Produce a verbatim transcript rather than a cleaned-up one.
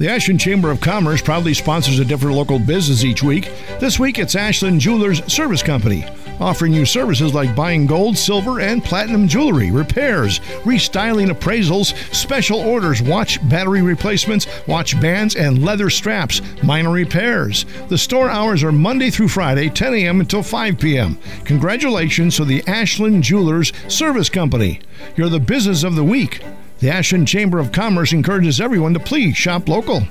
The Ashland Chamber of Commerce proudly sponsors a different local business each week. This week, it's Ashland Jewelers Service Company, offering you services like buying gold, silver, and platinum jewelry, repairs, restyling appraisals, special orders, watch battery replacements, watch bands, and leather straps, minor repairs. The store hours are Monday through Friday, ten a.m. until five p.m. Congratulations to the Ashland Jewelers Service Company. You're the business of the week. The Ashland Chamber of Commerce encourages everyone to please shop local.